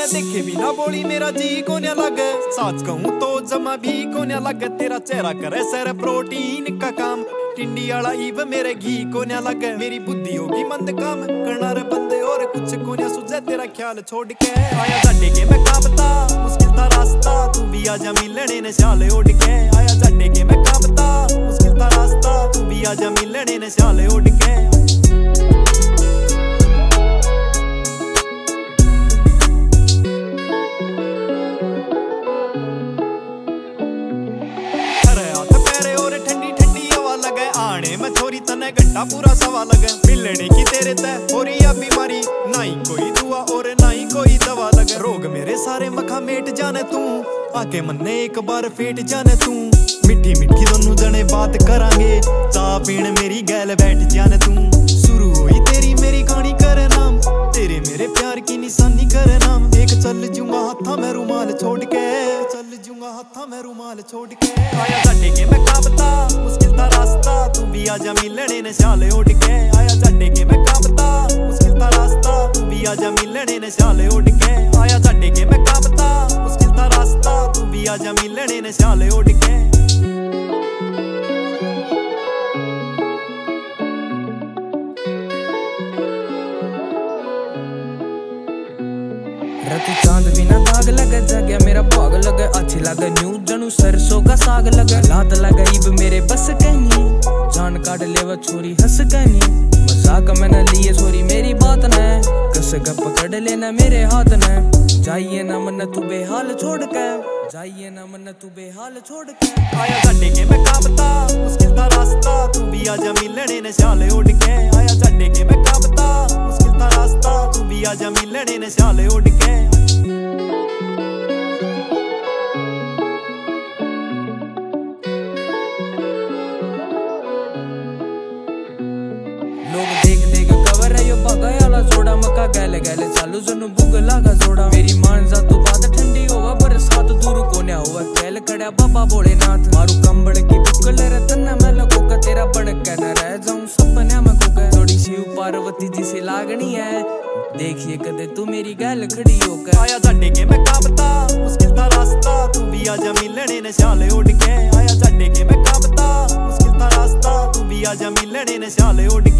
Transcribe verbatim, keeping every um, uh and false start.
तने देखे भी ना बोली मेरा जी को न्या लगे। साच कहूँ तो जमा भी को न्या लगे। तेरा चेहरा करे सर प्रोटीन का काम। टिंडी आला ईव मेरे घी को न्या लगे। मेरी बुद्धि होगी मंद काम करना रे बंदे और कुछ को न्या सुझे। तेरा ख्याल छोड़ के आया जाडे के मैं का बता मुश्किल था रास्ता। तू भी आजा मिलने ने शाले उड़ के। आया जाडे के मैं का बता मुश्किल था रास्ता। तू भी आजा मिलने ने शाले उड़ के। आने में छोरी तने घंटा पूरा सवा लगे। मिलने की तेरे तय हो रही है बीमारी। ना ही कोई दुआ और ना ही कोई दवा लगे। रोग मेरे सारे मखा मेट जाने तू। आके मन्ने एक बार फेट जाने तू। मिठी मिठी दोनों जने बात करांगे। चाह पीण मेरी गैल बैठ जाने तू। शुरू हुई तेरी मेरी कहानी करे नाम। तेरे मेरे प्यार की निशानी करे नाम। एक चल जूंगा हाथा में रुमाल छोड़ के। चल जूंगा हाथा में रुमाल छोड़ के। आया जाडे के मैं का बता मुश्किल था रास्ता। तू भी आजा मिलने ने शाले उड़ के। आया जाडे के मैं का बता मुश्किल था रास्ता। तू भी आजा मिलने ने शाले उड़ के। आया जाडे के मैं का बता मुश्किल था रास्ता। तू भी आजा मिलने ने शाले उड़ के। तू चांद बिना दाग लगे। जगह मेरा भाग लगे। अच्छी लगे न्यू जनू सरसों का साग लगे। लात लगे इब मेरे बस कहनी। जान काट लेवा छोरी हंस कहनी। मजाक मैंने लिए छोरी मेरी बात ने। कस गप पकड़ लेना मेरे हाथ ने। जाइए ना मन तू बेहाल छोड़ के। जाइए ना मन तू बेहाल छोड़ के। आया जाडे के मैं का बता मुश्किल था रास्ता। तू भी आजा मिलने ने शाले उड़ के। आया जाडे के मैं का बता मुश्किल था रास्ता। तू भी आजा मिलने ने शाले उड़ के। लोग देख देख कवर है यो बगायाला जोड़ा। मका गैले गैले चालू जनु बुग लागा जोड़ा। मेरी मानजा तो बात ठंडी होवा बरसात दूर कोन्या हुआ। कैल खड़ा बाबा भोलेनाथ। मारू कंबड़ की बुकल रतन मैं लगो का। तेरा बन के न रह जाऊं सपने में को। थोड़ी शिव पार्वती जी से लागनी है। देखिए कदे तू मेरी गैल खड़ी होकर। आया जाडे के मैं का बता मुश्किल था रास्ता। तू भी आजा मिलने ने शाले उड़ के। आया जाडे के मैं का बता मुश्किल था रास्ता। तू भी आजा मिलने ने शाले उड़ के।